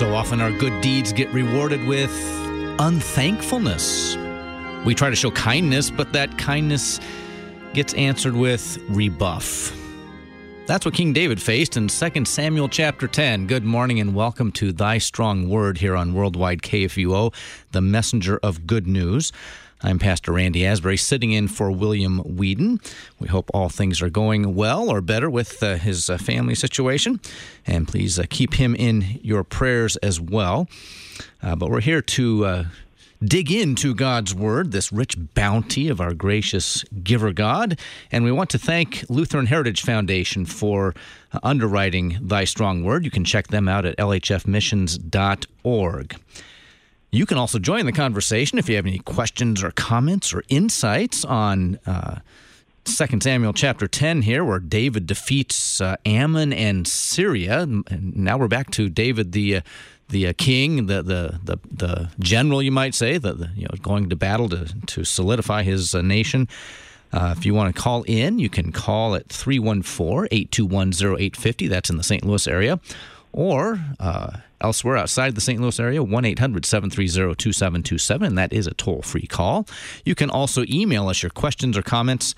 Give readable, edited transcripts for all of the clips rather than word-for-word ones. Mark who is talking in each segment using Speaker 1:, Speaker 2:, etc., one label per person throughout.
Speaker 1: So often our good deeds get rewarded with unthankfulness. We try to show kindness, but that kindness gets answered with rebuff. That's what King David faced in 2 Samuel chapter 10. Good morning and welcome to Thy Strong Word here on Worldwide KFUO, the messenger of good news. I'm Pastor Randy Asbury, sitting in for William Whedon. We hope all things are going well or better with his family situation. And please keep him in your prayers as well. But we're here to dig into God's Word, this rich bounty of our gracious giver God. And we want to thank Lutheran Heritage Foundation for underwriting Thy Strong Word. You can check them out at lhfmissions.org. You can also join the conversation if you have any questions or comments or insights on 2 Samuel chapter 10 here, where David defeats Ammon and Syria. And now we're back to David, the king, the general, you might say, going to battle to solidify his nation. If you want to call in, you can call at 314-821-0850. That's in the St. Louis area. Or elsewhere outside the St. Louis area, 1-800-730-2727, and that is a toll-free call. You can also email us your questions or comments,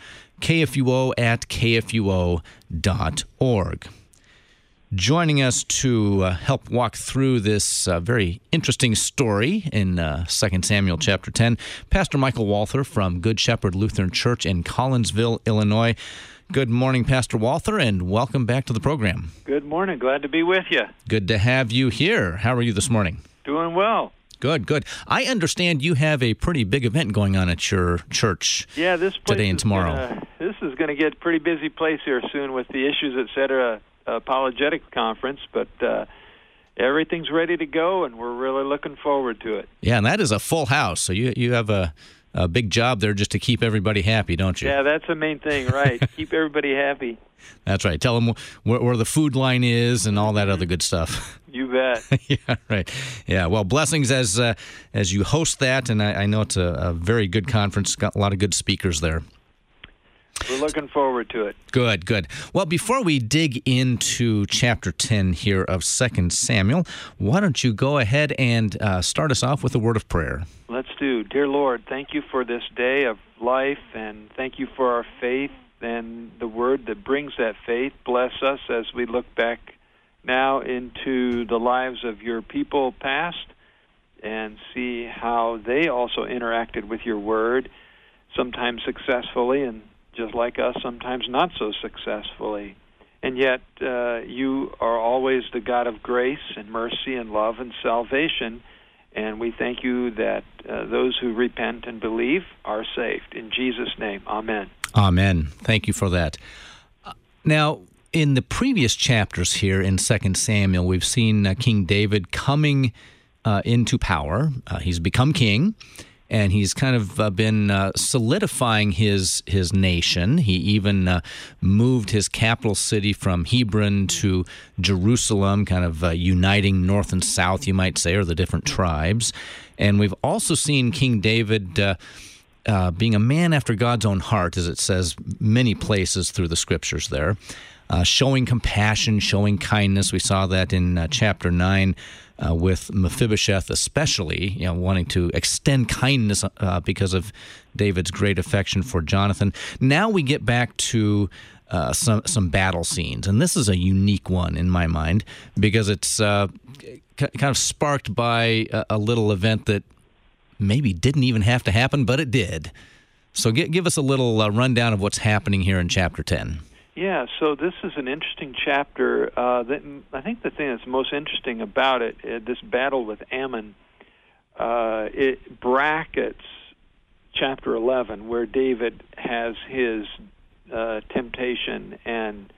Speaker 1: kfuo@kfuo.org. Joining us to help walk through this very interesting story in 2 Samuel chapter 10, Pastor Michael Walther from Good Shepherd Lutheran Church in Collinsville, Illinois. Good morning, Pastor Walther, and welcome back to the program.
Speaker 2: Good morning. Glad to be with you.
Speaker 1: Good to have you here. How are you this morning?
Speaker 2: Doing well.
Speaker 1: Good. I understand you have a pretty big event going on at your church today and tomorrow.
Speaker 2: This is going to get a pretty busy place here soon with the Issues, Etc. Apologetic Conference, but everything's ready to go, and we're really looking forward to it.
Speaker 1: Yeah, and that is a full house, so you have a big job there just to keep everybody happy, don't you?
Speaker 2: Yeah, that's the main thing, right? Keep everybody happy.
Speaker 1: That's right. Tell them where the food line is and all that other good stuff.
Speaker 2: You bet.
Speaker 1: Yeah, right. Yeah, well, blessings as you host that, and I know it's a very good conference. Got a lot of good speakers there.
Speaker 2: We're looking forward to it.
Speaker 1: Good. Well, before we dig into chapter 10 here of 2 Samuel, why don't you go ahead and start us off with a word of prayer?
Speaker 2: Let's do. Dear Lord, thank you for this day of life, and thank you for our faith and the word that brings that faith. Bless us as we look back now into the lives of your people past and see how they also interacted with your word, sometimes successfully and just like us, sometimes not so successfully. And yet, you are always the God of grace and mercy and love and salvation, and we thank you that those who repent and believe are saved. In Jesus' name, amen.
Speaker 1: Amen. Thank you for that. Now, in the previous chapters here in 2 Samuel, we've seen King David coming into power. He's become king. And he's kind of been solidifying his nation. He even moved his capital city from Hebron to Jerusalem, kind of uniting north and south, you might say, or the different tribes. And we've also seen King David being a man after God's own heart, as it says many places through the scriptures there, showing compassion, showing kindness. We saw that in chapter 9. With Mephibosheth especially, wanting to extend kindness because of David's great affection for Jonathan. Now we get back to some battle scenes, and this is a unique one in my mind because it's kind of sparked by a little event that maybe didn't even have to happen, but it did. So give us a little rundown of what's happening here in chapter 10.
Speaker 2: Yeah, so this is an interesting chapter. I think the thing that's most interesting about it, this battle with Ammon, it brackets chapter 11, where David has his temptation, and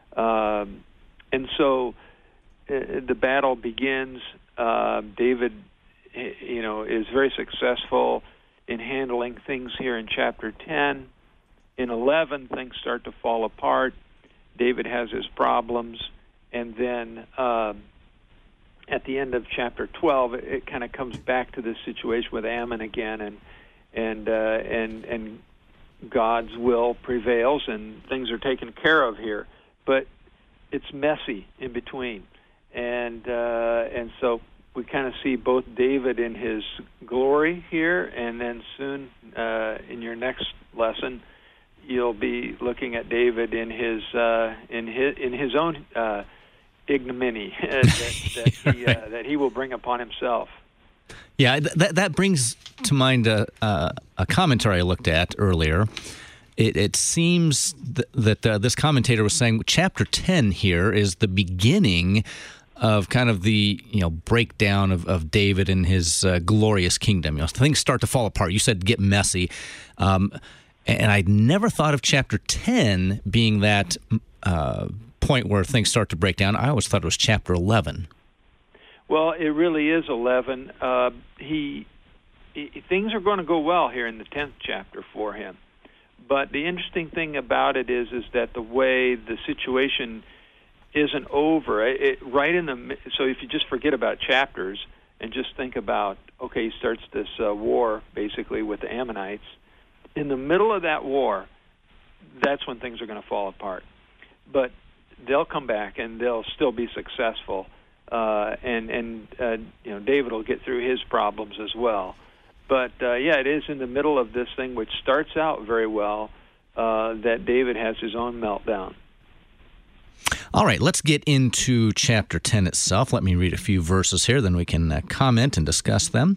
Speaker 2: so the battle begins. David, is very successful in handling things here in chapter 10. In 11, things start to fall apart. David has his problems. And then at the end of chapter 12, it kind of comes back to this situation with Ammon again, and God's will prevails, and things are taken care of here. But it's messy in between. And so we kind of see both David in his glory here, and then soon in your next lesson, you'll be looking at David in his own ignominy that he will bring upon himself.
Speaker 1: Yeah, that brings to mind a commentary I looked at earlier. It seems that this commentator was saying chapter 10 here is the beginning of kind of the breakdown of David and his glorious kingdom. Things start to fall apart. You said get messy, and I'd never thought of chapter 10 being that point where things start to break down. I always thought it was chapter 11.
Speaker 2: Well, it really is 11. Things are going to go well here in the 10th chapter for him. But the interesting thing about it is that the way the situation isn't over. So if you just forget about chapters and just think about, okay, he starts this war basically with the Ammonites. In the middle of that war, that's when things are going to fall apart. But they'll come back and they'll still be successful. And David will get through his problems as well. But it is in the middle of this thing, which starts out very well, that David has his own meltdown.
Speaker 1: All right, let's get into chapter 10 itself. Let me read a few verses here, then we can comment and discuss them.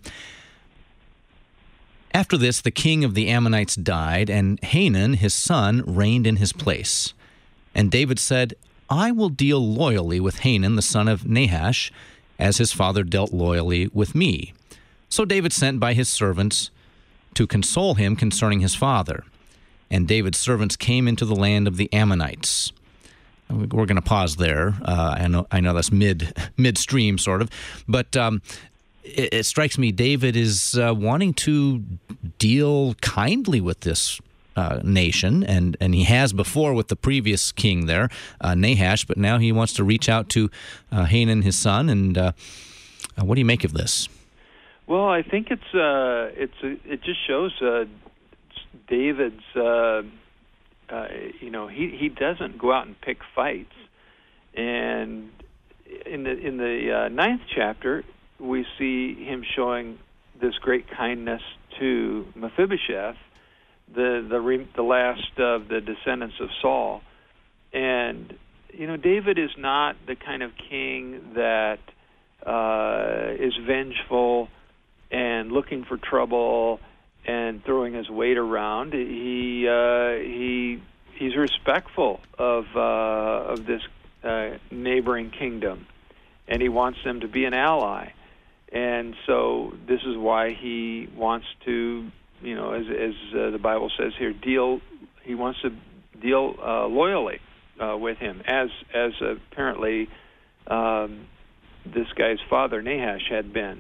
Speaker 1: After this, the king of the Ammonites died, and Hanun, his son, reigned in his place. And David said, I will deal loyally with Hanun, the son of Nahash, as his father dealt loyally with me. So David sent by his servants to console him concerning his father. And David's servants came into the land of the Ammonites. We're going to pause there. I know that's midstream, sort of. But it strikes me David is wanting to deal kindly with this nation, and he has before with the previous king there, Nahash, but now he wants to reach out to Hanun, his son. And what do you make of this?
Speaker 2: Well, I think it just shows David's. He doesn't go out and pick fights, and in the 9th chapter, we see him showing this great kindness to Mephibosheth, the last of the descendants of Saul, and David is not the kind of king that is vengeful and looking for trouble and throwing his weight around. He's respectful of this neighboring kingdom, and he wants them to be an ally. And so this is why he wants to, as the Bible says here, he wants to deal loyally with him, as apparently this guy's father Nahash had been.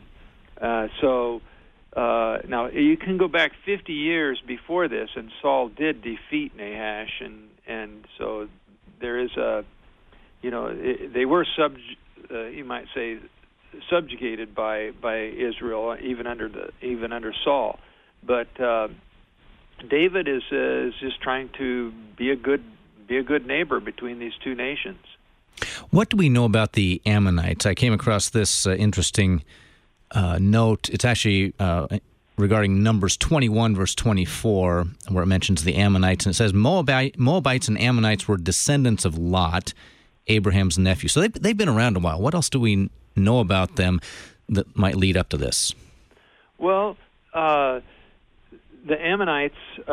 Speaker 2: Now, you can go back 50 years before this, and Saul did defeat Nahash, and so there is they were you might say, subjugated by Israel, even under Saul. But David is just trying to be a good neighbor between these two nations.
Speaker 1: What do we know about the Ammonites? I came across this interesting note. It's actually regarding Numbers 21, verse 24, where it mentions the Ammonites, and it says, Moabites and Ammonites were descendants of Lot, Abraham's nephew. So they've been around a while. What else do we know about them that might lead up to this?
Speaker 2: Well, the Ammonites,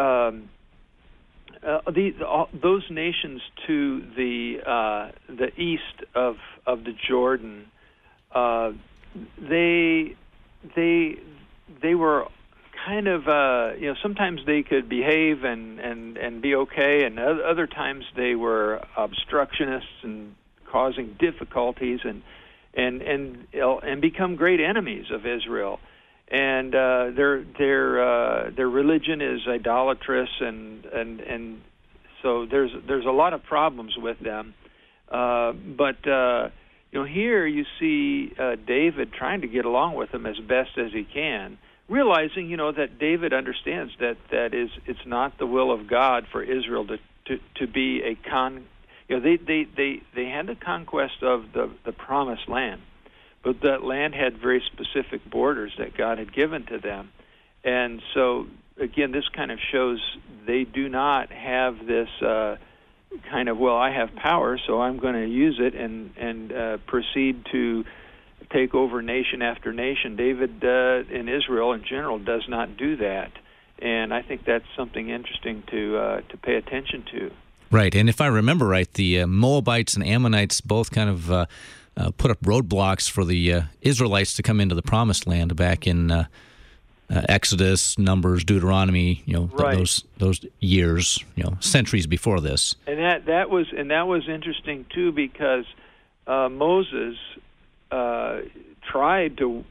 Speaker 2: those nations to the east of the Jordan, they were kind of sometimes they could behave and be okay, and other times they were obstructionists and causing difficulties and become great enemies of Israel. And their religion is idolatrous, and so there's a lot of problems with them. But here you see David trying to get along with them as best as he can, realizing that David understands that it's not the will of God for Israel to be a they had the conquest of the promised land, but that land had very specific borders that God had given to them. And so, again, this kind of shows they do not have this kind of, well, I have power, so I'm going to use it and proceed to take over nation after nation. David in Israel in general does not do that. And I think that's something interesting to pay attention to.
Speaker 1: Right, and if I remember right, the Moabites and Ammonites both kind of put up roadblocks for the Israelites to come into the Promised Land back in Exodus, Numbers, Deuteronomy.
Speaker 2: Right.
Speaker 1: those years, centuries before this.
Speaker 2: And that was interesting too, because Moses tried to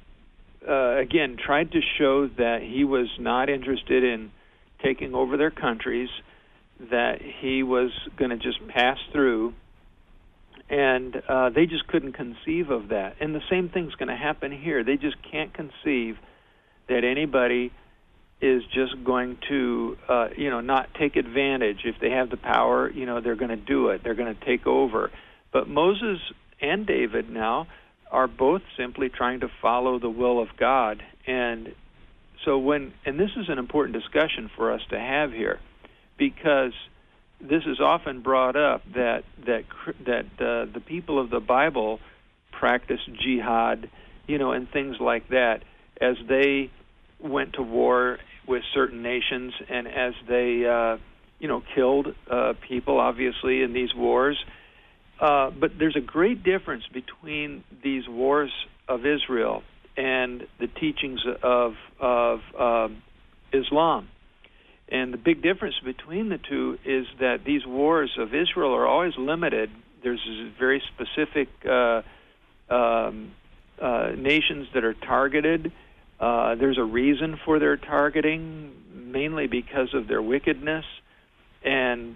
Speaker 2: show that he was not interested in taking over their countries, that he was going to just pass through, and they just couldn't conceive of that. And the same thing's going to happen here. They just can't conceive that anybody is just going to, not take advantage. If they have the power, they're going to do it. They're going to take over. But Moses and David now are both simply trying to follow the will of God. And so and this is an important discussion for us to have here, because this is often brought up that the people of the Bible practice jihad, and things like that, as they went to war with certain nations, and as they killed people, obviously, in these wars. But there's a great difference between these wars of Israel and the teachings of Islam. And the big difference between the two is that these wars of Israel are always limited. There's very specific nations that are targeted. There's a reason for their targeting, mainly because of their wickedness. And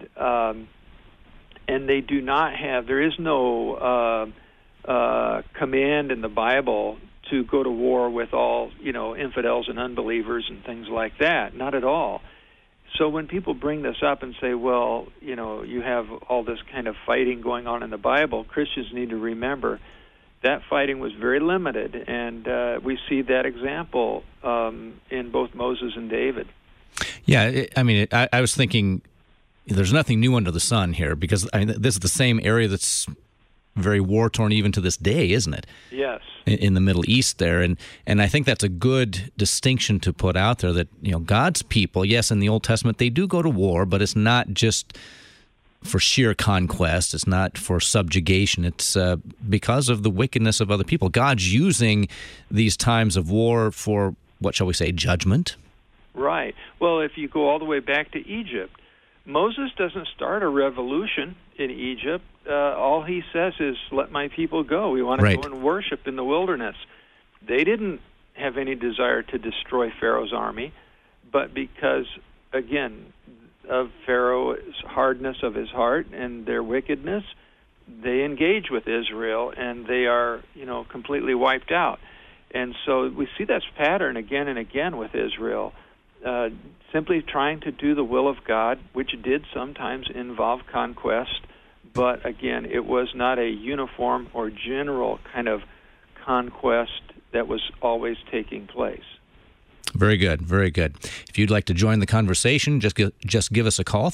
Speaker 2: they do not have, there is no command in the Bible to go to war with all, infidels and unbelievers and things like that. Not at all. So when people bring this up and say, well, you have all this kind of fighting going on in the Bible, Christians need to remember that fighting was very limited, and we see that example in both Moses and David.
Speaker 1: Yeah, I was thinking there's nothing new under the sun here, because this is the same area that's very war-torn even to this day, isn't it?
Speaker 2: Yes.
Speaker 1: In the Middle East there. And I think that's a good distinction to put out there, that God's people, yes, in the Old Testament, they do go to war, but it's not just for sheer conquest. It's not for subjugation. It's because of the wickedness of other people. God's using these times of war for, what shall we say, judgment?
Speaker 2: Right. Well, if you go all the way back to Egypt, Moses doesn't start a revolution in Egypt. All he says is, let my people go. We want to go and worship in the wilderness. They didn't have any desire to destroy Pharaoh's army, but because, again, of Pharaoh's hardness of his heart and their wickedness, they engage with Israel, and they are, completely wiped out. And so we see this pattern again and again with Israel, simply trying to do the will of God, which did sometimes involve conquest, but again, it was not a uniform or general kind of conquest that was always taking place.
Speaker 1: Very good, very good. If you'd like to join the conversation, just give us a call,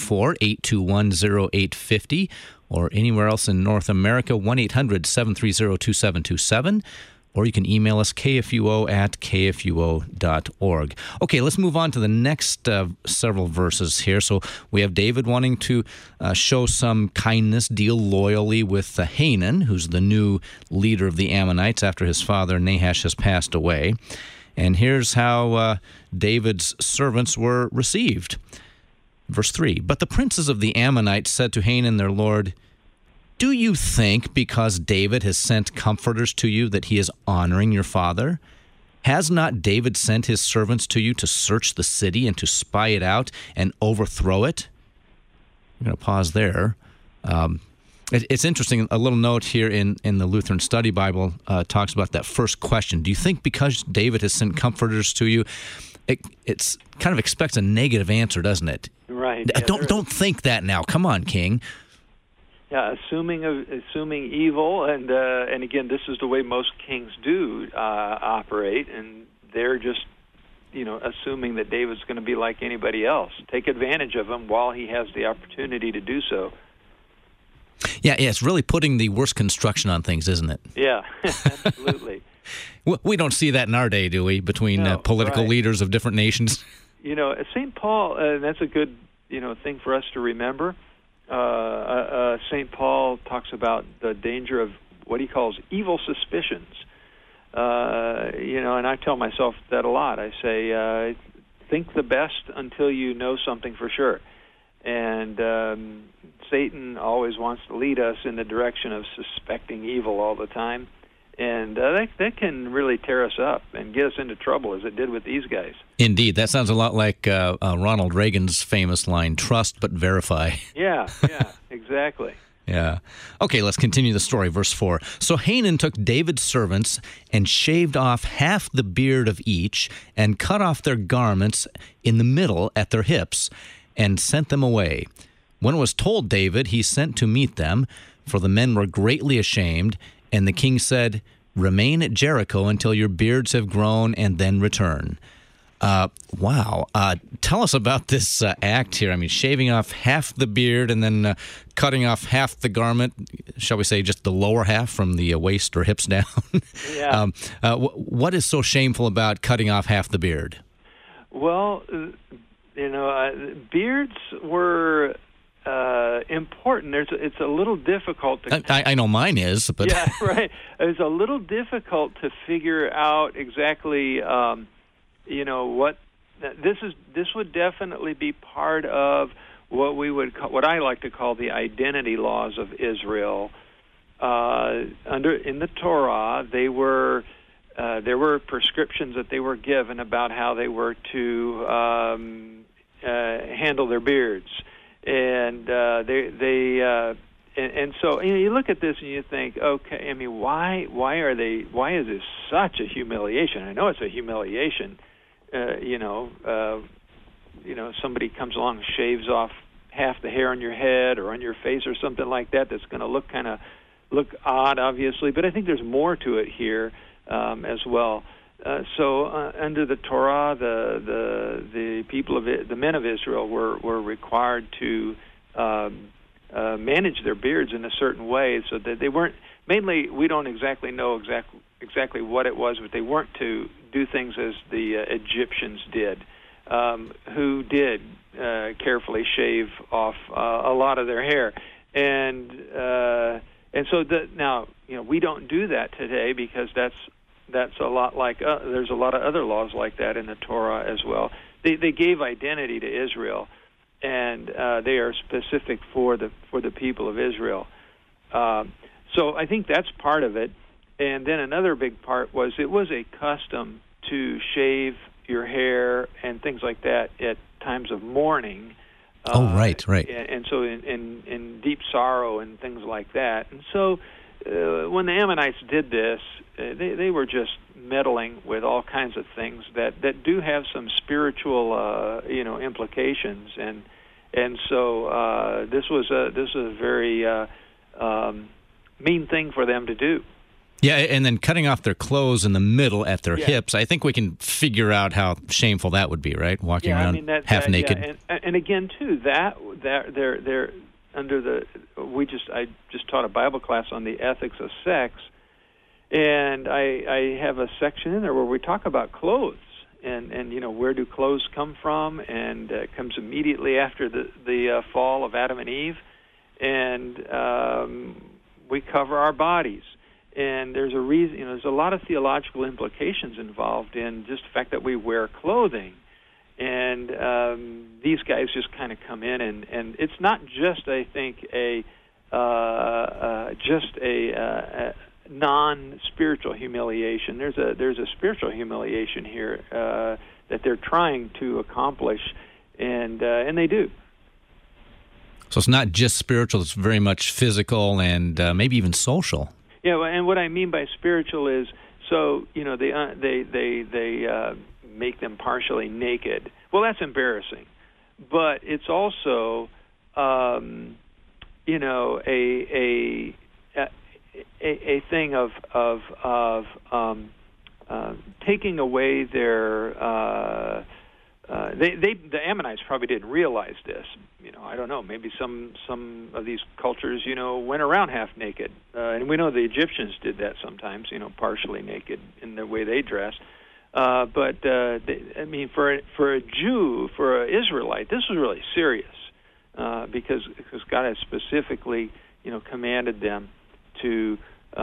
Speaker 1: 314-821-0850, or anywhere else in North America, 1-800-730-2727. Or you can email us, kfuo@kfuo.org. Okay, let's move on to the next several verses here. So we have David wanting to show some kindness, deal loyally with Hanun, who's the new leader of the Ammonites after his father Nahash has passed away. And here's how David's servants were received. Verse 3, "But the princes of the Ammonites said to Hanun their lord, 'Do you think, because David has sent comforters to you, that he is honoring your father? Has not David sent his servants to you to search the city and to spy it out and overthrow it?'" I'm going to pause there. It's interesting, a little note here in the Lutheran Study Bible talks about that first question. Do you think because David has sent comforters to you? It's kind of expects a negative answer, doesn't it?
Speaker 2: Right.
Speaker 1: Yeah, don't think that now. Come on, King.
Speaker 2: Yeah, assuming evil, and again, this is the way most kings do operate, and they're just assuming that David's going to be like anybody else. Take advantage of him while he has the opportunity to do so.
Speaker 1: Yeah, it's really putting the worst construction on things, isn't it?
Speaker 2: Yeah, absolutely.
Speaker 1: We don't see that in our day, do we, between political
Speaker 2: right.
Speaker 1: leaders of different nations?
Speaker 2: St. Paul, that's a good thing for us to remember. St. Paul talks about the danger of what he calls evil suspicions. And I tell myself that a lot. I say, think the best until you know something for sure. And Satan always wants to lead us in the direction of suspecting evil all the time. And that can really tear us up and get us into trouble, as it did with these guys.
Speaker 1: Indeed. That sounds a lot like Ronald Reagan's famous line, trust but verify.
Speaker 2: Yeah, exactly.
Speaker 1: Yeah. Okay, let's continue the story. Verse 4. So Hanan took David's servants and shaved off half the beard of each and cut off their garments in the middle at their hips and sent them away. When it was told David, he sent to meet them, for the men were greatly ashamed. And the king said, remain at Jericho until your beards have grown and then return. Wow. Tell us about this act here. I mean, shaving off half the beard and then cutting off half the garment, shall we say just the lower half from the waist or hips down?
Speaker 2: Yeah.
Speaker 1: What is so shameful about cutting off half the beard?
Speaker 2: Well, beards were important. It's a little difficult to...
Speaker 1: I know mine is, but...
Speaker 2: Yeah, right. It's a little difficult to figure out exactly... what this would definitely be part of what I like to call the identity laws of Israel. In the Torah, there were prescriptions that they were given about how they were to handle their beards, and and so you look at this and you think, okay, I mean, why is this such a humiliation? I know it's a humiliation. Somebody comes along and shaves off half the hair on your head or on your face or something like that. That's going to look odd, obviously. But I think there's more to it here as well. So under the Torah, the people of the men of Israel were required to manage their beards in a certain way, so that they weren't. Mainly, we don't exactly know exactly what it was, but they weren't to do things as the Egyptians did, who did carefully shave off a lot of their hair, and so now we don't do that today because that's a lot like there's a lot of other laws like that in the Torah as well. They gave identity to Israel, and they are specific for the people of Israel. So I think that's part of it. And then another big part was it was a custom to shave your hair and things like that at times of mourning.
Speaker 1: Right.
Speaker 2: And so in deep sorrow and things like that. And so when the Ammonites did this, they were just meddling with all kinds of things that do have some spiritual implications. And so this was a very mean thing for them to do.
Speaker 1: Yeah, and then cutting off their clothes in the middle at their hips, I think we can figure out how shameful that would be, right? Walking around half naked.
Speaker 2: Yeah. And again, too, that they're under I just taught a Bible class on the ethics of sex, and I have a section in there where we talk about clothes and where do clothes come from, and it comes immediately after the fall of Adam and Eve, and we cover our bodies. And there's a reason, there's a lot of theological implications involved in just the fact that we wear clothing. And these guys just kind of come in, and it's not just, I think, a non-spiritual humiliation. There's a spiritual humiliation here that they're trying to accomplish, and they do.
Speaker 1: So it's not just spiritual; it's very much physical and maybe even social.
Speaker 2: Yeah, and what I mean by spiritual is, so they make them partially naked. Well, that's embarrassing, but it's also a thing of taking away their. The Ammonites probably didn't realize this. I don't know. Maybe some of these cultures, went around half naked, and we know the Egyptians did that sometimes. Partially naked in the way they dress. But for a Jew, for an Israelite, this was really serious because God had specifically, commanded them to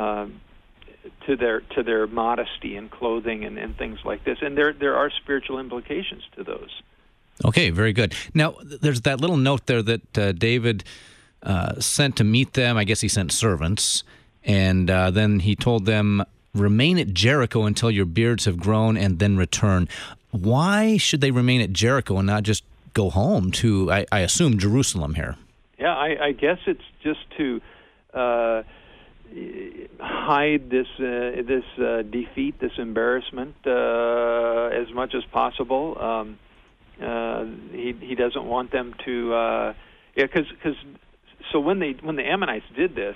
Speaker 2: their modesty and clothing and things like this, and there are spiritual implications to those.
Speaker 1: Okay, very good. Now, there's that little note there that David sent to meet them. I guess he sent servants, and then he told them, "Remain at Jericho until your beards have grown, and then return." Why should they remain at Jericho and not just go home to, I assume, Jerusalem here?
Speaker 2: Yeah, I guess it's just to hide this defeat, this embarrassment, as much as possible. He doesn't want them to, because so when the Ammonites did this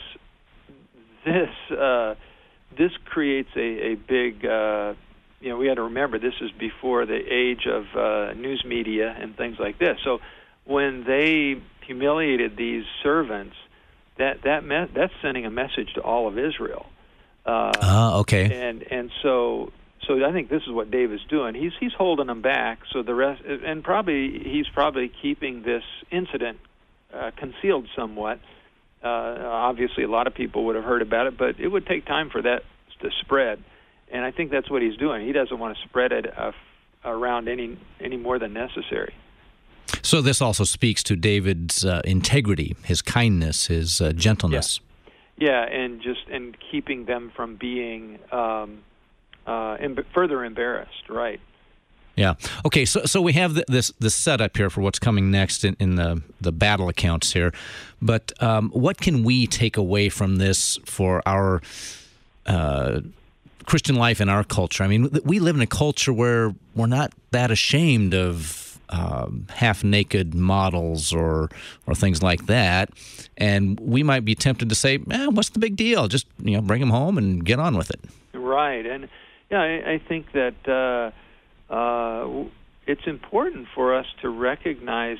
Speaker 2: creates a big. We had to remember this is before the age of news media and things like this. So when they humiliated these servants, that's sending a message to all of Israel.
Speaker 1: Okay.
Speaker 2: And so I think this is what David's doing. He's holding them back. So the rest, and he's probably keeping this incident concealed somewhat. Obviously, a lot of people would have heard about it, but it would take time for that to spread. And I think that's what he's doing. He doesn't want to spread it around any more than necessary.
Speaker 1: So this also speaks to David's integrity, his kindness, his gentleness.
Speaker 2: Yeah, and keeping them from being further embarrassed, right?
Speaker 1: Yeah. Okay. So we have this setup here for what's coming next in the battle accounts here, but what can we take away from this for our Christian life in our culture? I mean, we live in a culture where we're not that ashamed of half-naked models or things like that, and we might be tempted to say, "What's the big deal? Just bring them home and get on with it." Right,
Speaker 2: and I think that it's important for us to recognize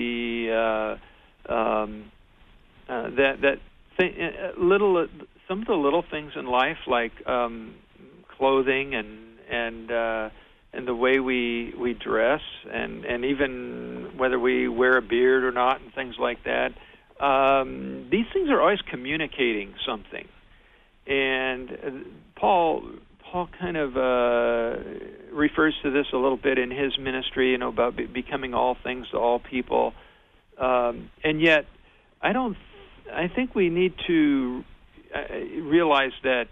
Speaker 2: some of the little things in life, like clothing and the way we dress, and even whether we wear a beard or not, and things like that. These things are always communicating something, and Paul kind of refers to this a little bit in his ministry, about becoming all things to all people, and yet I think we need to realize that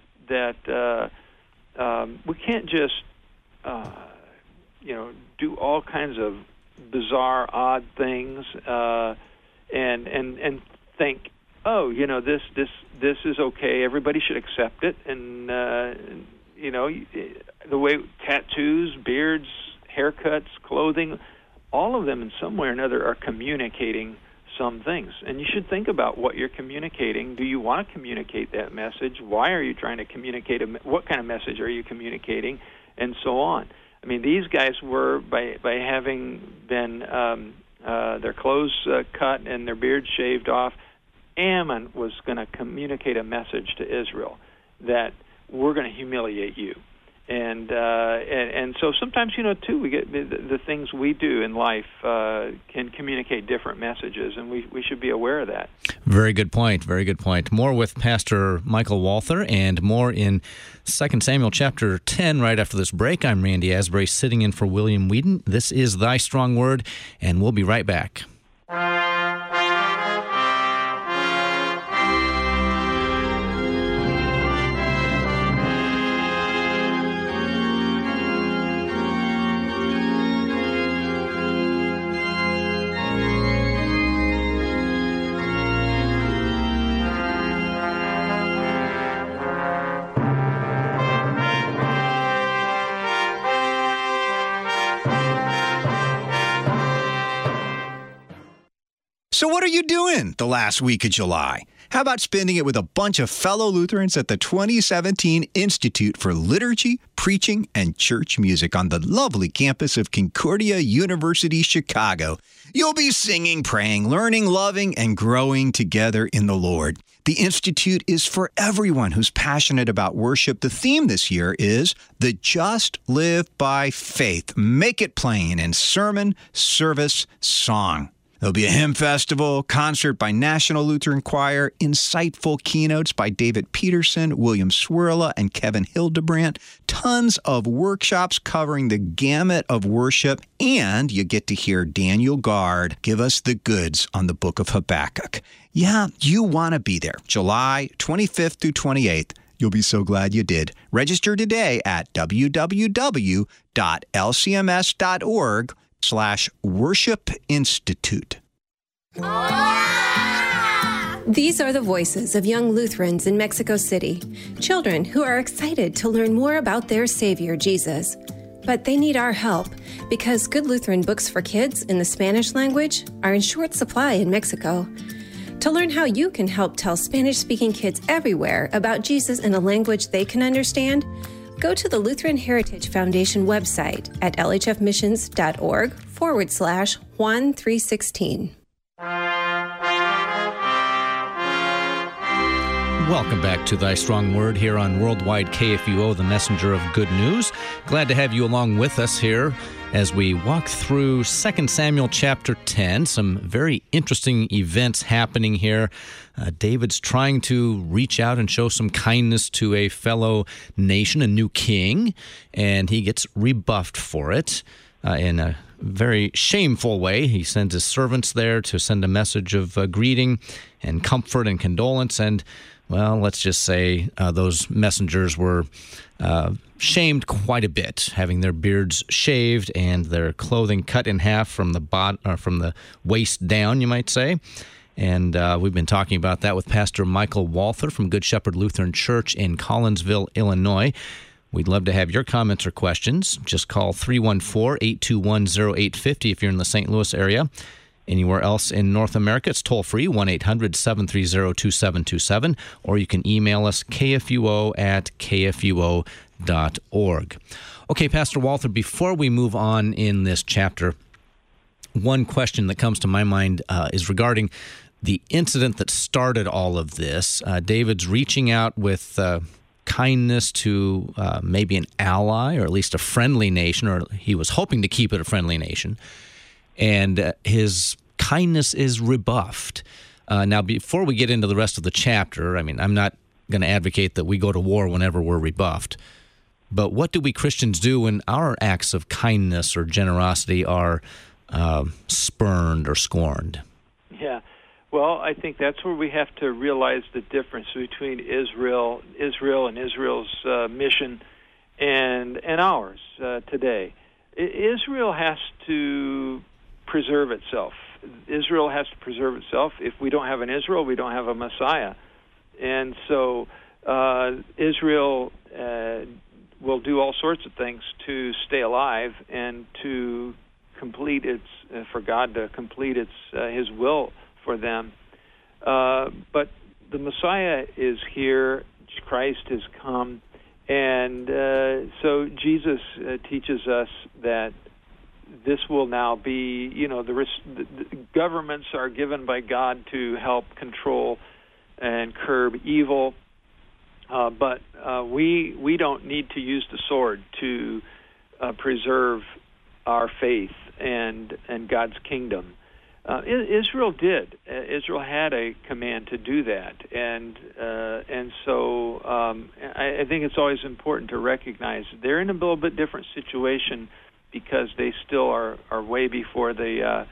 Speaker 2: we can't just do all kinds of bizarre, odd things and think, this is okay. Everybody should accept it, and the way tattoos, beards, haircuts, clothing, all of them in some way or another are communicating some things. And you should think about what you're communicating. Do you want to communicate that message? Why are you trying to communicate what kind of message are you communicating? And so on. I mean, these guys were, by having been their clothes cut and their beards shaved off, Ammon was going to communicate a message to Israel that we're going to humiliate you. And so sometimes, too, we get the things we do in life can communicate different messages, and we should be aware of that.
Speaker 1: Very good point. Very good point. More with Pastor Michael Walther and more in 2 Samuel chapter 10 right after this break. I'm Randy Asbury, sitting in for William Whedon. This is Thy Strong Word, and we'll be right back.
Speaker 3: What are you doing the last week of July? How about spending it with a bunch of fellow Lutherans at the 2017 Institute for Liturgy, Preaching, and Church Music on the lovely campus of Concordia University, Chicago? You'll be singing, praying, learning, loving, and growing together in the Lord. The Institute is for everyone who's passionate about worship. The theme this year is The Just Live by Faith. Make it plain in sermon, service, song. There'll be a hymn festival, concert by National Lutheran Choir, insightful keynotes by David Peterson, William Swirla, and Kevin Hildebrandt, tons of workshops covering the gamut of worship, and you get to hear Daniel Gard give us the goods on the book of Habakkuk. Yeah, you want to be there, July 25th through 28th. You'll be so glad you did. Register today at www.lcms.org/Worship Institute.
Speaker 4: These are the voices of young Lutherans in Mexico City, children who are excited to learn more about their Savior, Jesus. But they need our help because good Lutheran books for kids in the Spanish language are in short supply in Mexico. To learn how you can help tell Spanish-speaking kids everywhere about Jesus in a language they can understand, go to the Lutheran Heritage Foundation website at lhfmissions.org/Juan316.
Speaker 1: Welcome back to Thy Strong Word here on Worldwide KFUO, the messenger of good news. Glad to have you along with us here as we walk through 2 Samuel chapter 10. Some very interesting events happening here. David's trying to reach out and show some kindness to a fellow nation, a new king, and he gets rebuffed for it in a very shameful way. He sends his servants there to send a message of greeting and comfort and condolence, and well, let's just say those messengers were shamed quite a bit, having their beards shaved and their clothing cut in half from the waist down, you might say. And we've been talking about that with Pastor Michael Walther from Good Shepherd Lutheran Church in Collinsville, Illinois. We'd love to have your comments or questions. Just call 314-821-0850 if you're in the St. Louis area. Anywhere else in North America, it's toll-free, 1-800-730-2727, or you can email us, kfuo@kfuo.org. Okay, Pastor Walther, before we move on in this chapter, one question that comes to my mind is regarding the incident that started all of this. David's reaching out with kindness to maybe an ally, or at least a friendly nation, or he was hoping to keep it a friendly nation. And his kindness is rebuffed. Now, before we get into the rest of the chapter, I mean, I'm not going to advocate that we go to war whenever we're rebuffed. But what do we Christians do when our acts of kindness or generosity are spurned or scorned?
Speaker 2: Yeah. Well, I think that's where we have to realize the difference between Israel and Israel's mission and ours today. Israel has to preserve itself. Israel has to preserve itself. If we don't have an Israel, we don't have a Messiah. And so Israel will do all sorts of things to stay alive and to complete for God to complete His will for them. But the Messiah is here. Christ has come. And so Jesus teaches us that this will now be, the governments are given by God to help control and curb evil, but we don't need to use the sword to preserve our faith and God's kingdom. Israel did. Israel had a command to do that, and so I think it's always important to recognize they're in a little bit different situation because they still are way before the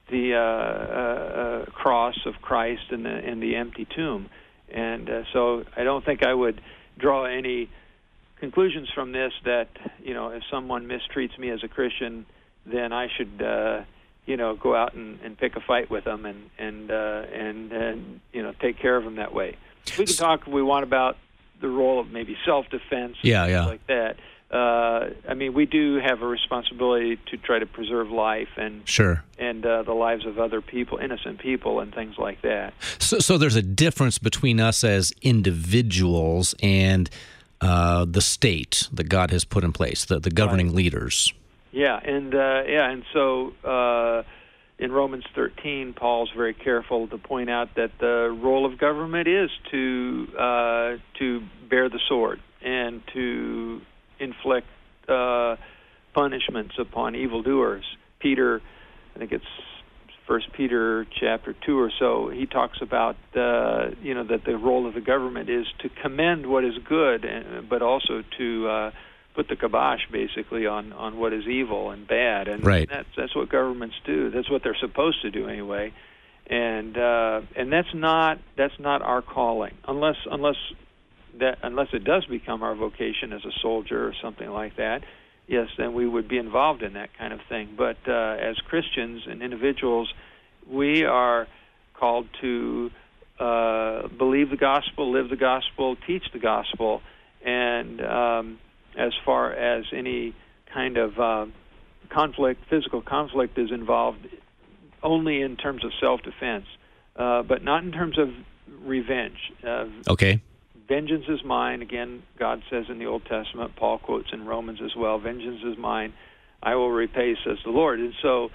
Speaker 2: cross of Christ and the empty tomb, and so I don't think I would draw any conclusions from this that if someone mistreats me as a Christian, then I should go out and pick a fight with them and take care of them that way. We can talk if we want about the role of maybe self-defense, and things like that. we do have a responsibility to try to preserve life and
Speaker 1: Sure.
Speaker 2: and the lives of other people, innocent people, and things like that.
Speaker 1: So there's a difference between us as individuals and the state that God has put in place, the governing leaders.
Speaker 2: Yeah, and so in Romans 13, Paul's very careful to point out that the role of government is to bear the sword and to inflict punishments upon evildoers. Peter, I think it's 1 Peter chapter 2 or so, he talks about that the role of the government is to commend what is good, but also to put the kibosh basically on what is evil and bad, and
Speaker 1: right.
Speaker 2: That's what governments do. That's what they're supposed to do anyway, and that's not our calling unless it does become our vocation as a soldier or something like that. Yes, then we would be involved in that kind of thing. But as Christians and individuals, we are called to believe the gospel, live the gospel, teach the gospel, and as far as any kind of physical conflict is involved, only in terms of self-defense, but not in terms of revenge.
Speaker 1: Okay.
Speaker 2: Vengeance is mine. Again, God says in the Old Testament, Paul quotes in Romans as well, vengeance is mine, I will repay, says the Lord. And so,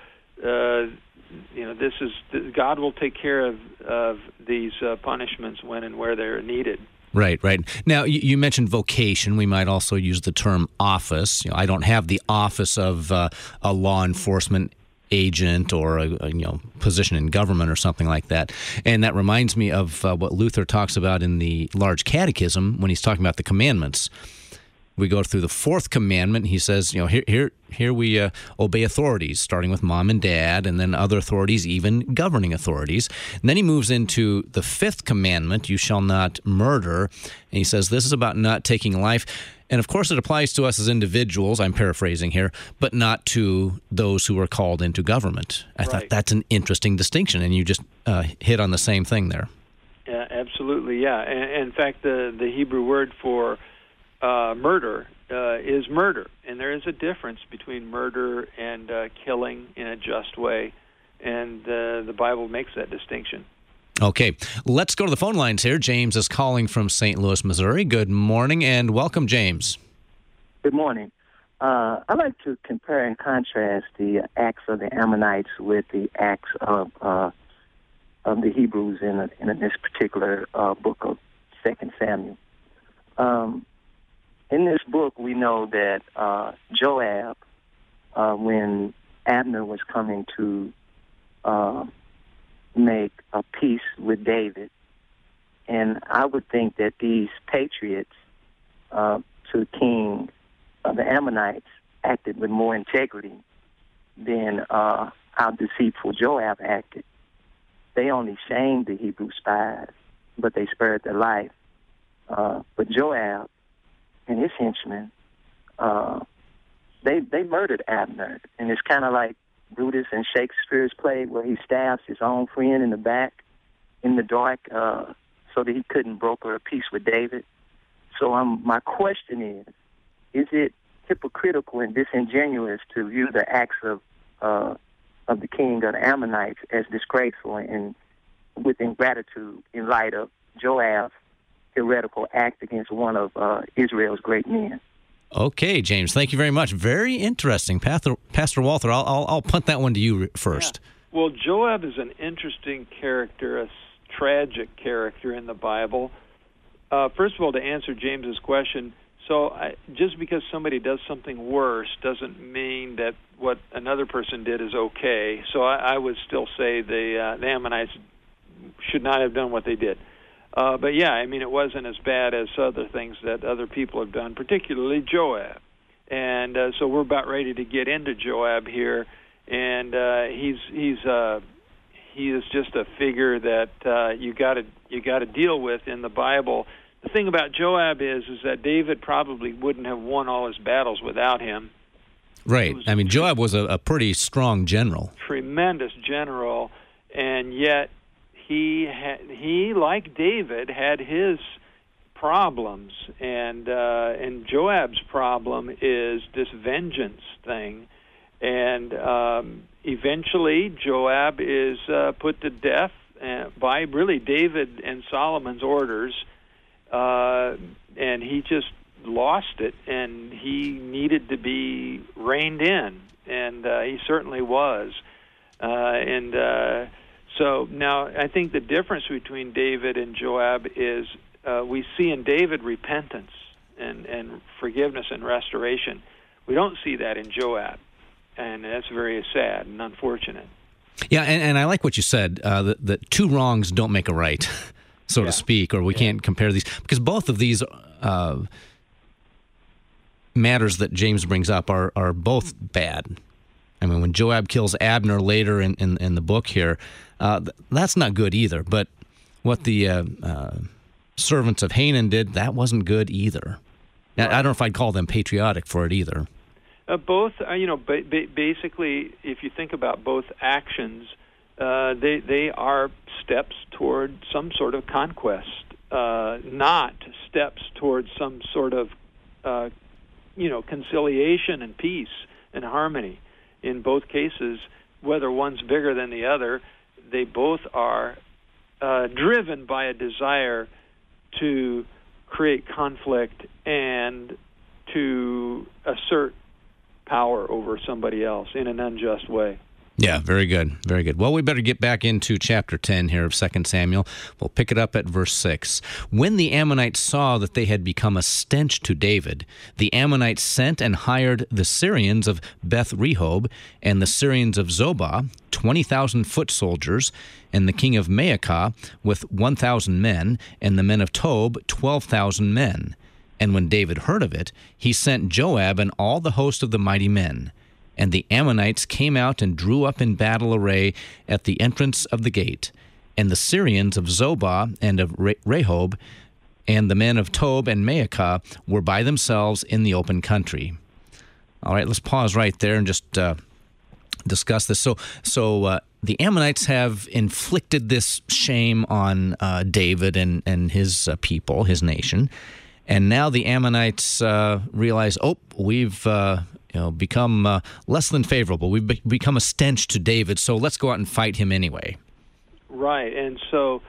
Speaker 2: God will take care of these punishments when and where they're needed.
Speaker 1: Right. Now, you mentioned vocation. We might also use the term office. I don't have the office of a law enforcement agent or a position in government or something like that. And that reminds me of what Luther talks about in the Large Catechism when he's talking about the commandments. We go through the fourth commandment. He says, here we obey authorities, starting with mom and dad, and then other authorities, even governing authorities. And then he moves into the fifth commandment, you shall not murder. And he says this is about not taking life. And of course, it applies to us as individuals, I'm paraphrasing here, but not to those who are called into government. I thought that's an interesting distinction, and you just hit on the same thing there.
Speaker 2: Yeah, absolutely, yeah. And in fact, the Hebrew word for murder is murder, and there is a difference between murder and killing in a just way, and the Bible makes that distinction.
Speaker 1: Okay, let's go to the phone lines here. James is calling from St. Louis, Missouri. Good morning, and welcome, James.
Speaker 5: Good morning. I'd like to compare and contrast the acts of the Ammonites with the acts of the Hebrews in this particular book of 2 Samuel. In this book, we know that Joab, when Abner was coming to make a peace with David, and I would think that these patriots to the king of the Ammonites acted with more integrity than how deceitful Joab acted. They only shamed the Hebrew spies, but they spared their life. But Joab and his henchmen, they murdered Abner, and it's kind of like Brutus in Shakespeare's play where he stabs his own friend in the back in the dark so that he couldn't broker a peace with David. So my question is it hypocritical and disingenuous to view the acts of the king of the Ammonites as disgraceful and with ingratitude in light of Joab's heretical act against one of Israel's great men?
Speaker 1: Okay, James, thank you very much. Very interesting. Pastor Walther, I'll punt that one to you first.
Speaker 2: Yeah. Well, Joab is an interesting character, a tragic character in the Bible. First of all, to answer James's question, just because somebody does something worse doesn't mean that what another person did is okay. So I would still say the Ammonites should not have done what they did. But yeah, it wasn't as bad as other things that other people have done, particularly Joab. And so we're about ready to get into Joab here, and he is just a figure that you got to deal with in the Bible. The thing about Joab is that David probably wouldn't have won all his battles without him.
Speaker 1: Right. Joab was a pretty strong general.
Speaker 2: Tremendous general, and yet he, like David, had his problems, and Joab's problem is this vengeance thing, and eventually Joab is put to death by really David and Solomon's orders, and he just lost it, and he needed to be reined in, and he certainly was. So now I think the difference between David and Joab is we see in David repentance and forgiveness and restoration. We don't see that in Joab, and that's very sad and unfortunate.
Speaker 1: Yeah, and I like what you said, that two wrongs don't make a right, so to speak, or we can't compare these, because both of these matters that James brings up are both bad. I mean, when Joab kills Abner later in the book here, that's not good either. But what the servants of Hanan did, that wasn't good either. Right. I don't know if I'd call them patriotic for it either.
Speaker 2: Both, basically, if you think about both actions, they are steps toward some sort of conquest, not steps toward some sort of, conciliation and peace and harmony. In both cases, whether one's bigger than the other, they both are driven by a desire to create conflict and to assert power over somebody else in an unjust way.
Speaker 1: Yeah, very good, very good. Well, we better get back into chapter 10 here of 2 Samuel. We'll pick it up at verse 6. When the Ammonites saw that they had become a stench to David, the Ammonites sent and hired the Syrians of Beth-rehob and the Syrians of Zobah, 20,000 foot soldiers, and the king of Maacah with 1,000 men, and the men of Tob, 12,000 men. And when David heard of it, he sent Joab and all the host of the mighty men. And the Ammonites came out and drew up in battle array at the entrance of the gate. And the Syrians of Zobah and of Rehob and the men of Tob and Maacah were by themselves in the open country. All right, let's pause right there and just discuss this. So the Ammonites have inflicted this shame on David and his people, his nation. And now the Ammonites realize, we've become less than favorable. We've become a stench to David, so let's go out and fight him anyway.
Speaker 2: Right, and so,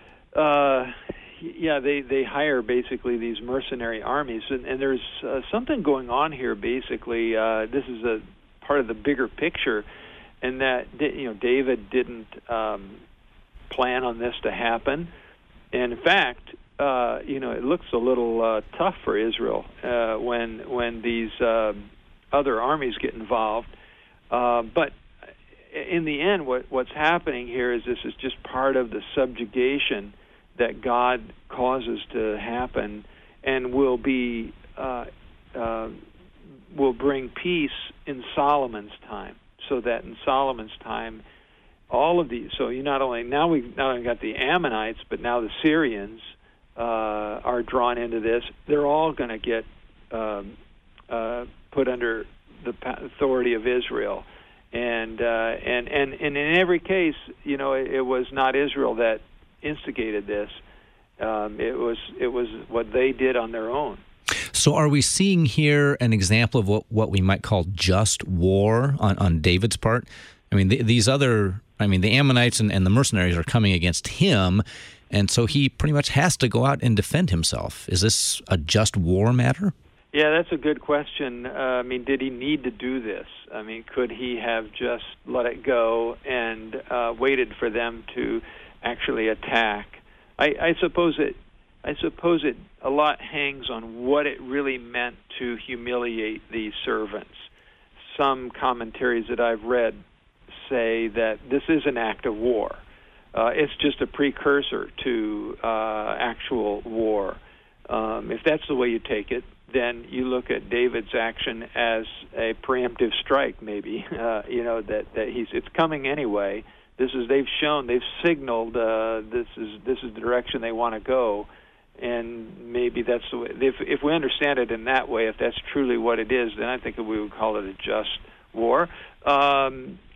Speaker 2: they hire basically these mercenary armies, and there's something going on here. Basically, this is a part of the bigger picture, and that David didn't plan on this to happen, and in fact, it looks a little tough for Israel when these other armies get involved. But in the end, what's happening here is this is just part of the subjugation that God causes to happen, and will bring peace in Solomon's time. So that in Solomon's time, all of these. So we've not only got the Ammonites, but now the Syrians are drawn into this. They're all going to get put under the authority of Israel, and in every case, it was not Israel that instigated this. It was what they did on their own.
Speaker 1: So, are we seeing here an example of what we might call just war on David's part? I mean, the Ammonites and the mercenaries are coming against him, and so he pretty much has to go out and defend himself. Is this a just war matter?
Speaker 2: Yeah, that's a good question. Did he need to do this? Could he have just let it go and waited for them to actually attack? I suppose it a lot hangs on what it really meant to humiliate these servants. Some commentaries that I've read say that this is an act of war. It's just a precursor to actual war. If that's the way you take it, then you look at David's action as a preemptive strike, maybe. That it's coming anyway. They've signaled this is the direction they want to go, and maybe that's the way. If we understand it in that way, if that's truly what it is, then I think we would call it a just war.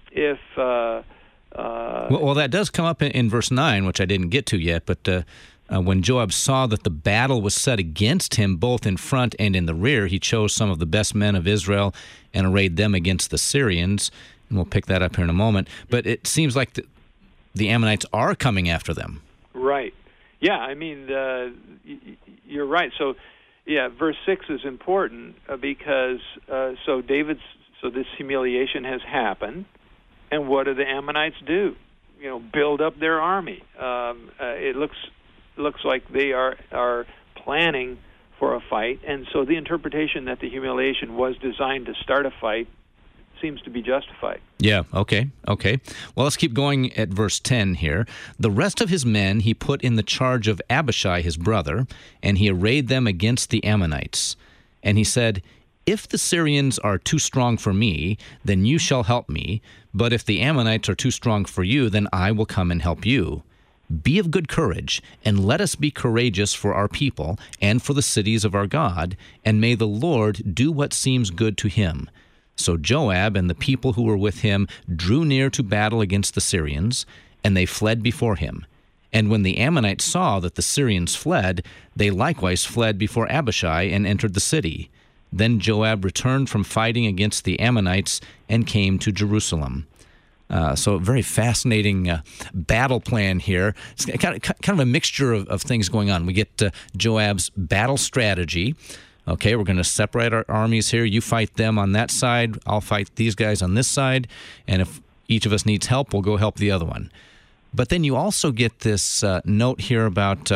Speaker 2: Well,
Speaker 1: that does come up in verse 9, which I didn't get to yet, but When Joab saw that the battle was set against him both in front and in the rear, he chose some of the best men of Israel and arrayed them against the Syrians. And we'll pick that up here in a moment. But it seems like the Ammonites are coming after them.
Speaker 2: Right. Yeah, I mean, you're right. So, yeah, verse 6 is important because so this humiliation has happened, and what do the Ammonites do? Build up their army. It looks like they are planning for a fight, and so the interpretation that the humiliation was designed to start a fight seems to be justified.
Speaker 1: Yeah, okay. Well, let's keep going at verse 10 here. The rest of his men he put in the charge of Abishai his brother, and he arrayed them against the Ammonites. And he said, if the Syrians are too strong for me, then you shall help me. But if the Ammonites are too strong for you, then I will come and help you. Be of good courage, and let us be courageous for our people and for the cities of our God, and may the Lord do what seems good to him. So Joab and the people who were with him drew near to battle against the Syrians, and they fled before him. And when the Ammonites saw that the Syrians fled, they likewise fled before Abishai and entered the city. Then Joab returned from fighting against the Ammonites and came to Jerusalem. So a very fascinating battle plan here. It's kind of a mixture of things going on. We get Joab's battle strategy. Okay, we're going to separate our armies here. You fight them on that side. I'll fight these guys on this side. And if each of us needs help, we'll go help the other one. But then you also get this note here about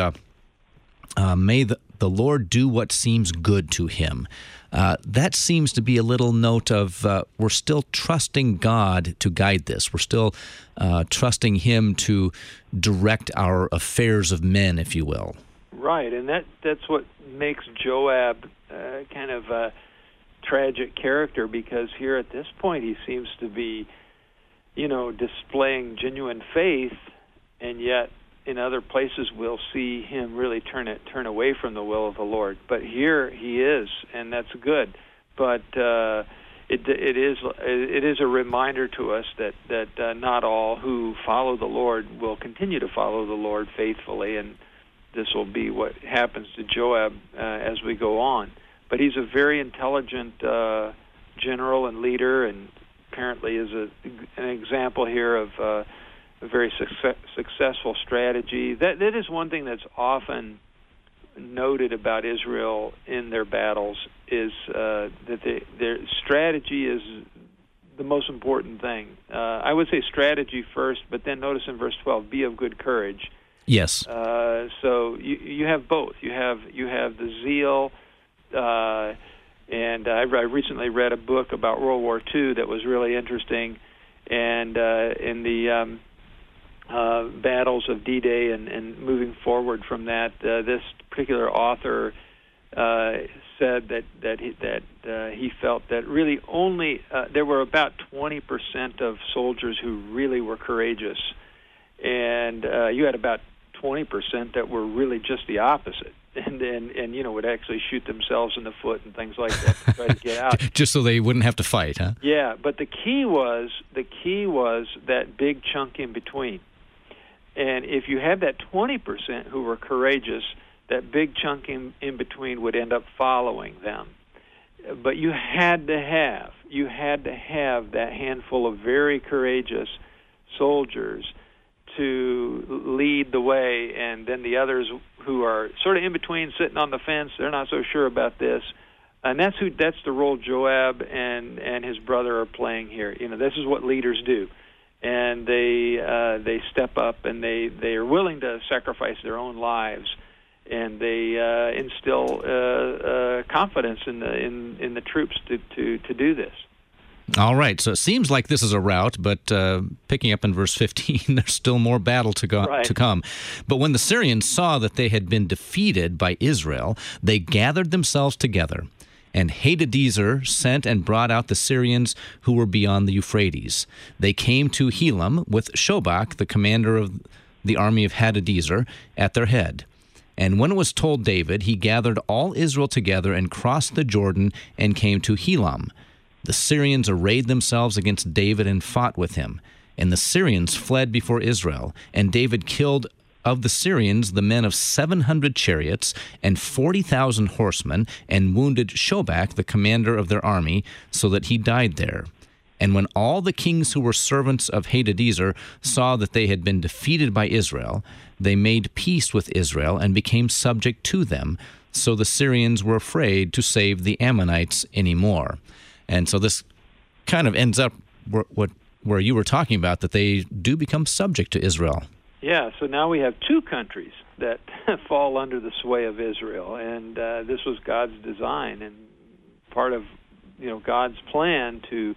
Speaker 1: may the Lord do what seems good to him. That seems to be a little note of we're still trusting God to guide this. We're still trusting him to direct our affairs of men, if you will.
Speaker 2: Right, and that's what makes Joab kind of a tragic character, because here at this point he seems to be, displaying genuine faith, and yet in other places we'll see him really turn away from the will of the Lord. But here he is, and that's good. But it is a reminder to us that not all who follow the Lord will continue to follow the Lord faithfully, and this will be what happens to Joab as we go on. But he's a very intelligent general and leader, and apparently is an example here of a very successful strategy. That is one thing that's often noted about Israel in their battles, is that their strategy is the most important thing. I would say strategy first, but then notice in verse 12, be of good courage.
Speaker 1: Yes.
Speaker 2: So you have both. You have the zeal, and I recently read a book about World War II that was really interesting, and in the battles of D-Day and moving forward from that, this particular author said that he felt that really only there were about 20% of soldiers who really were courageous, and you had about 20% that were really just the opposite, and would actually shoot themselves in the foot and things like that to try to get out,
Speaker 1: just so they wouldn't have to fight, huh?
Speaker 2: Yeah, but the key was that big chunk in between. And if you had that 20% who were courageous, that big chunk in between would end up following them. But you had to have that handful of very courageous soldiers to lead the way, and then the others who are sort of in between, sitting on the fence, they're not so sure about this. And that's the role Joab and his brother are playing here. This is what leaders do. And they step up, and they are willing to sacrifice their own lives, and they instill confidence in the troops to do this.
Speaker 1: All right, so it seems like this is a rout, but picking up in verse 15, there's still more battle to come. But when the Syrians saw that they had been defeated by Israel, they gathered themselves together. And Hadadezer sent and brought out the Syrians who were beyond the Euphrates. They came to Helam with Shobach, the commander of the army of Hadadezer, at their head. And when it was told David, he gathered all Israel together and crossed the Jordan and came to Helam. The Syrians arrayed themselves against David and fought with him. And the Syrians fled before Israel, and David killed of the Syrians the men of 700 chariots and 40,000 horsemen, and wounded Shobach, the commander of their army, so that he died there. And when all the kings who were servants of Hadadezer saw that they had been defeated by Israel, they made peace with Israel and became subject to them. So the Syrians were afraid to save the Ammonites anymore. And so this kind of ends up where you were talking about, that they do become subject to Israel.
Speaker 2: Yeah, so now we have two countries that fall under the sway of Israel, and this was God's design and part of God's plan to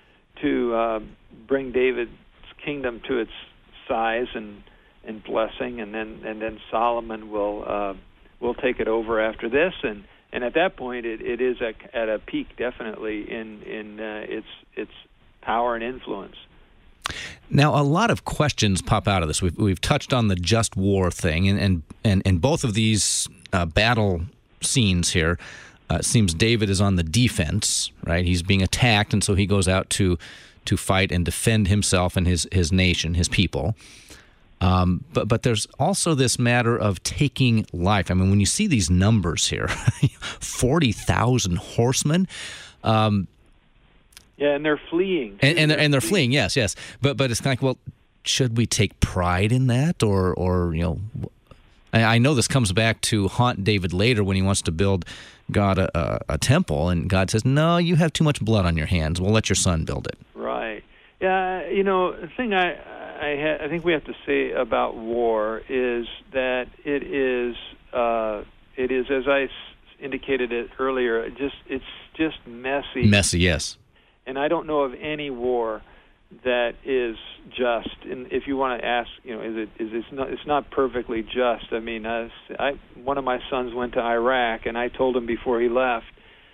Speaker 2: bring David's kingdom to its size and blessing, and then Solomon will take it over after this, and at that point it is at a peak, definitely in its power and influence.
Speaker 1: Now, a lot of questions pop out of this. We've touched on the just war thing, and both of these battle scenes here, seems David is on the defense, right? He's being attacked, and so he goes out to fight and defend himself and his nation, his people. But there's also this matter of taking life. I mean, when you see these numbers here, 40,000 horsemen.
Speaker 2: Yeah, and they're fleeing.
Speaker 1: And they're fleeing, yes. But it's kind of like, well, should we take pride in that, or I know this comes back to haunt David later when he wants to build God a temple, and God says, no, you have too much blood on your hands. We'll let your son build it.
Speaker 2: Right. Yeah. The thing I think we have to say about war is that it is as I indicated it earlier. It's just messy.
Speaker 1: Messy, yes.
Speaker 2: And I don't know of any war that is just. And if you want to ask, it's not perfectly just. I mean, one of my sons went to Iraq, and I told him before he left.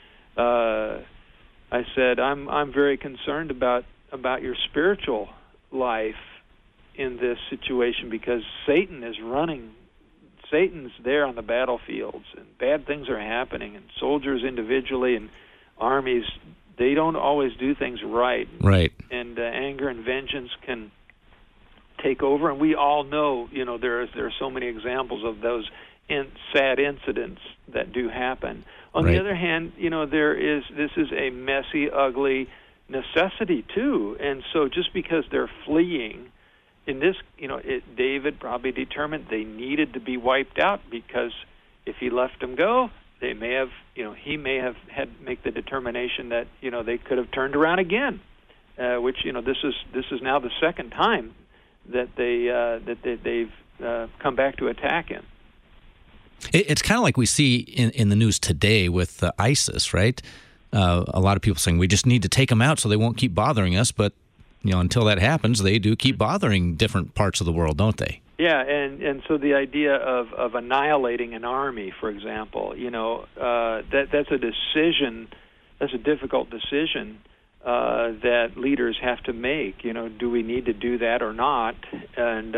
Speaker 2: I said, I'm very concerned about your spiritual life in this situation, because Satan is running. Satan's there on the battlefields, and bad things are happening, and soldiers individually and armies, they don't always do things right.
Speaker 1: Right.
Speaker 2: And anger and vengeance can take over, and we all know, there are so many examples of those sad incidents that do happen. On
Speaker 1: right.
Speaker 2: the other hand, this is a messy, ugly necessity too, and so just because they're fleeing, in this, David probably determined they needed to be wiped out, because if he let them go, they may have, he may have had to make the determination that, they could have turned around again, which, this is now the second time that they've come back to attack him.
Speaker 1: It's kind of like we see in the news today with ISIS, right? A lot of people saying we just need to take them out so they won't keep bothering us, but until that happens, they do keep bothering different parts of the world, don't they?
Speaker 2: Yeah, and so the idea of annihilating an army, for example, that's a decision, that's a difficult decision that leaders have to make. Do we need to do that or not? And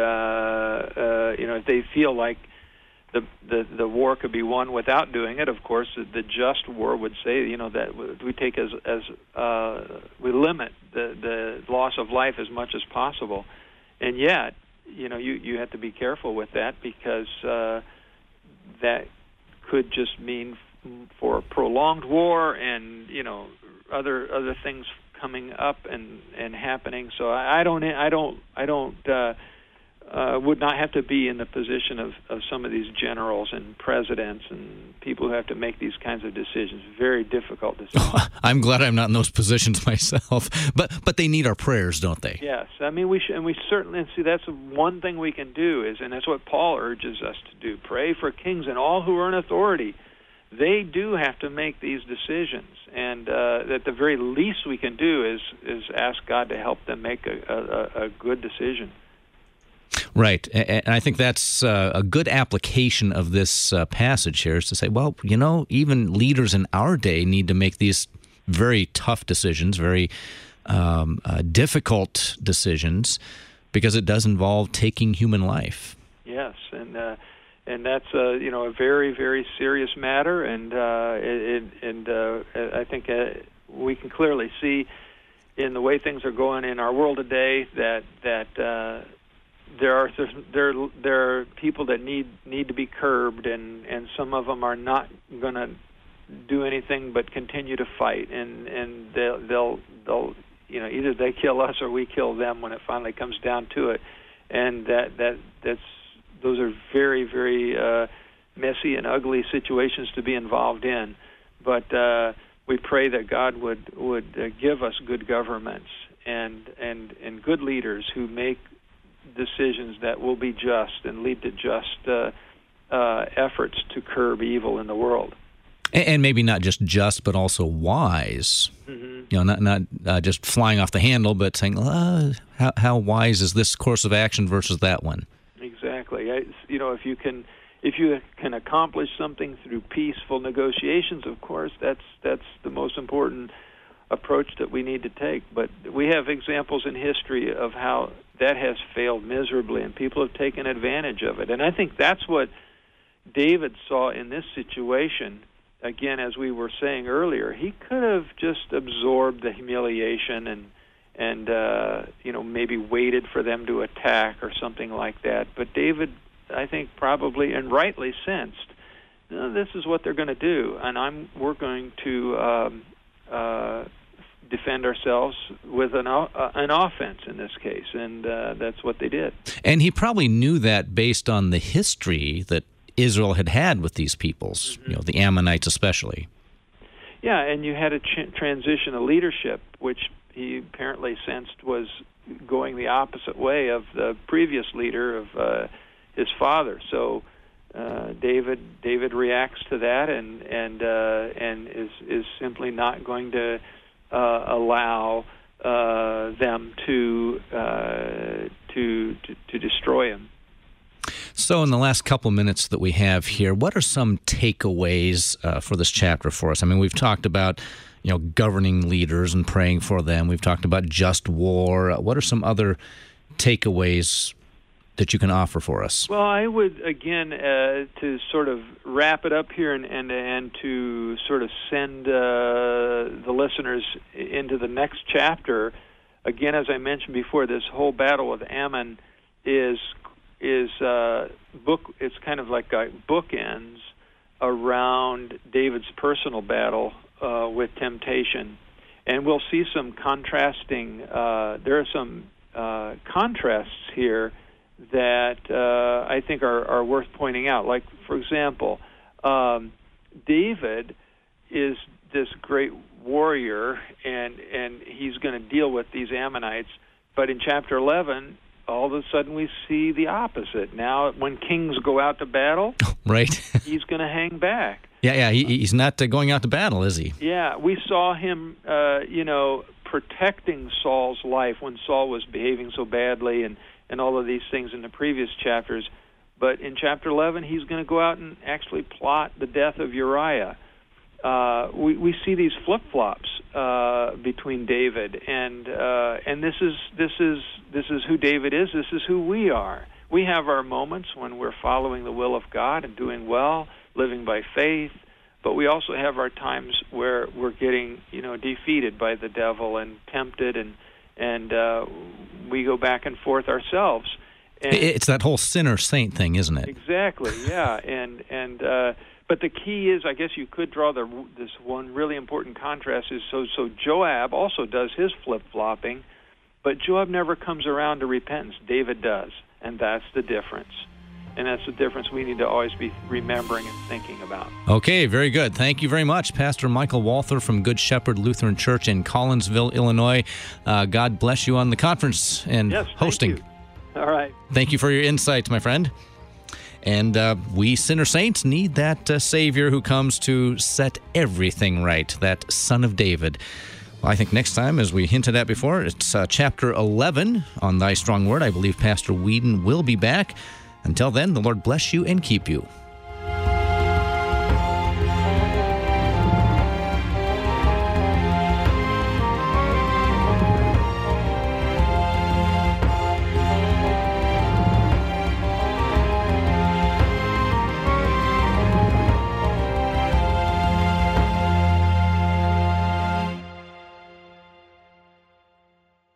Speaker 2: if they feel like the war could be won without doing it, of course, the just war would say, that we take as we limit the loss of life as much as possible, and yet. You have to be careful with that, because that could just mean for a prolonged war and other things coming up and happening. So I would not have to be in the position of some of these generals and presidents and people who have to make these kinds of decisions. Very difficult decisions.
Speaker 1: I'm glad I'm not in those positions myself. But they need our prayers, don't they?
Speaker 2: Yes. I mean, we certainly see that's one thing we can do and that's what Paul urges us to do. Pray for kings and all who are in authority. They do have to make these decisions, and at the very least we can do is ask God to help them make a good decision.
Speaker 1: Right, and I think that's a good application of this passage here, is to say, well, even leaders in our day need to make these very tough decisions, very difficult decisions, because it does involve taking human life.
Speaker 2: Yes, and that's a very, very serious matter, and I think we can clearly see in the way things are going in our world today that there are people that need to be curbed, and some of them are not going to do anything but continue to fight, and they'll either they kill us or we kill them when it finally comes down to it, and those are very, very messy and ugly situations to be involved in. But we pray that God would give us good governments and good leaders who make decisions that will be just and lead to just efforts to curb evil in the world.
Speaker 1: And maybe not just, but also wise. Mm-hmm. Not just flying off the handle, but saying, how wise is this course of action versus that one?
Speaker 2: Exactly. If you can accomplish something through peaceful negotiations, of course, that's the most important approach that we need to take. But we have examples in history of how that has failed miserably, and people have taken advantage of it. And I think that's what David saw in this situation. Again, as we were saying earlier, he could have just absorbed the humiliation and maybe waited for them to attack or something like that. But David, I think, probably and rightly sensed, this is what they're going to do, and we're going to defend ourselves with an offense in this case, and that's what they did.
Speaker 1: And he probably knew that based on the history that Israel had with these peoples, mm-hmm. The Ammonites especially.
Speaker 2: Yeah, and you had a transition of leadership, which he apparently sensed was going the opposite way of the previous leader of his father. So David reacts to that and is simply not going to allow them to destroy him.
Speaker 1: So in the last couple minutes that we have here, what are some takeaways for this chapter for us? I mean, we've talked about governing leaders and praying for them. We've talked about just war. What are some other takeaways that you can offer for us?
Speaker 2: Well, I would, again, to sort of wrap it up here and to sort of send the listeners into the next chapter, again, as I mentioned before, this whole battle with Ammon is it's kind of like a bookends around David's personal battle with temptation. And we'll see some contrasting, there are some contrasts here that I think are worth pointing out. Like, for example, David is this great warrior, and he's going to deal with these Ammonites. But in chapter 11, all of a sudden we see the opposite. Now, when kings go out to battle,
Speaker 1: right,
Speaker 2: he's going to hang back.
Speaker 1: Yeah, he's not going out to battle, is he?
Speaker 2: Yeah, we saw him, protecting Saul's life when Saul was behaving so badly and all of these things in the previous chapters. But in chapter 11, he's going to go out and actually plot the death of Uriah. We see these flip-flops between David, and this is who David is. This is who we are. We have our moments when we're following the will of God and doing well, living by faith, but we also have our times where we're getting defeated by the devil and tempted, and we go back and forth ourselves. And
Speaker 1: it's that whole sinner-saint thing, isn't it?
Speaker 2: Exactly, yeah, and but the key is, I guess you could draw this one really important contrast is so Joab also does his flip-flopping, but Joab never comes around to repentance. David does, and that's the difference. And that's the difference we need to always be remembering and thinking about.
Speaker 1: Okay, very good. Thank you very much, Pastor Michael Walther from Good Shepherd Lutheran Church in Collinsville, Illinois. God bless you on the conference and hosting.
Speaker 2: Thank you. All right.
Speaker 1: Thank you for your insights, my friend. And we sinner saints need that Savior who comes to set everything right, that Son of David. Well, I think next time, as we hinted at before, it's chapter 11 on Thy Strong Word. I believe Pastor Whedon will be back. Until then, the Lord bless you and keep you.